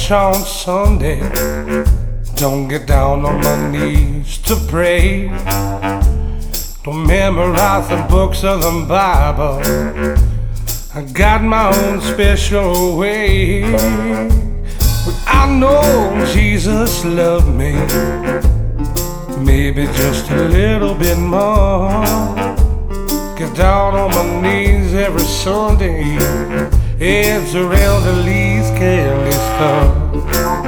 church on Sunday, don't get down on my knees to pray. Don't memorize the books of the Bible. I got my own special way. But I know Jesus loved me, maybe just a little bit more. Get down on my knees every Sunday, it's around the Lee's candy store.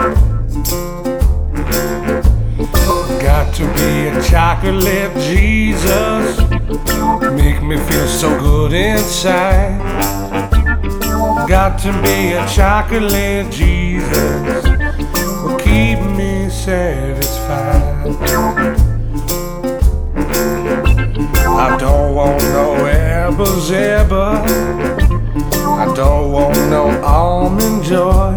Got to be a chocolate Jesus, make me feel so good inside. Got to be a chocolate Jesus, will keep me satisfied. I don't want no apples ever, I don't want no almond joy.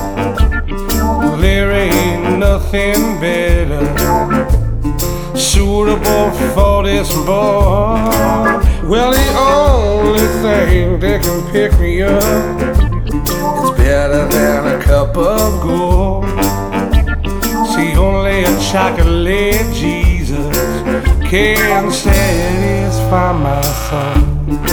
There ain't nothing better suitable for this boy. Well, the only thing that can pick me up is better than a cup of gold. See, only a chocolate Jesus can satisfy my soul.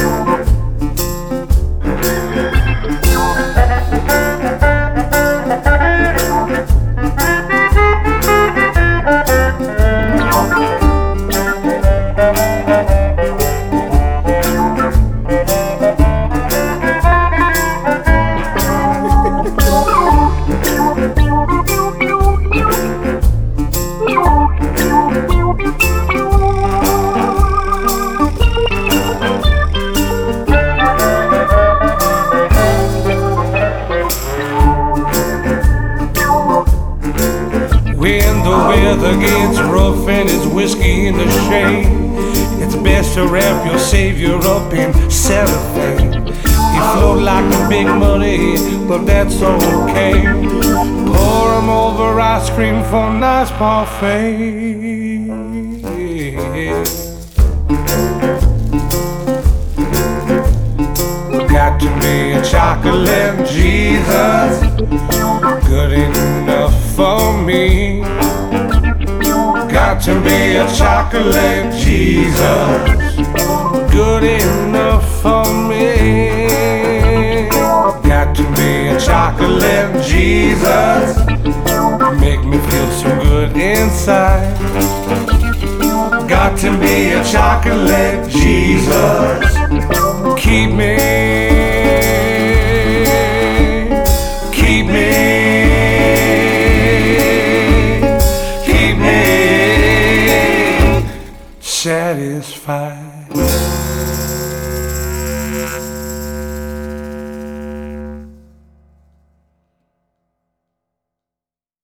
When the weather gets rough and it's whiskey in the shade, it's best to wrap your Savior up in cellophane. He float like a big money, but that's okay. Pour him over ice cream for a nice parfait. Got to be a chocolate Jesus, good enough for me. Got to be a chocolate Jesus, good enough for me. Got to be a chocolate Jesus, make me feel so good inside. Got to be a chocolate Jesus, keep me, keep me, keep me satisfied.